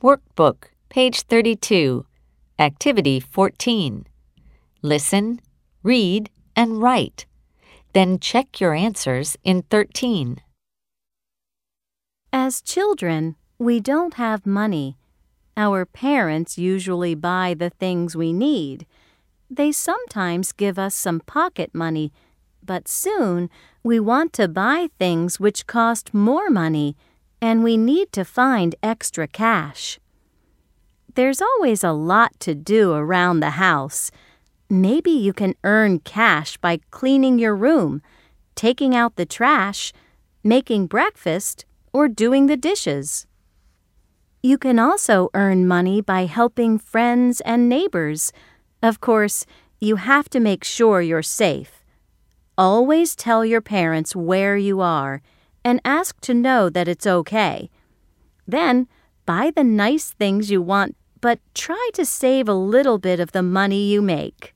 Workbook, page 32, Activity 14. Listen, read, and write. Then check your answers in 13. As children, we don't have money. Our parents usually buy the things we need. They sometimes give us some pocket money, but soon we want to buy things which cost more money, and we need to find extra cash. There's always a lot to do around the house. Maybe you can earn cash by cleaning your room, taking out the trash, making breakfast, or doing the dishes. You can also earn money by helping friends and neighbors. Of course, you have to make sure you're safe. Always tell your parents where you are and ask to know that it's okay. Then, buy the nice things you want, but try to save a little bit of the money you make.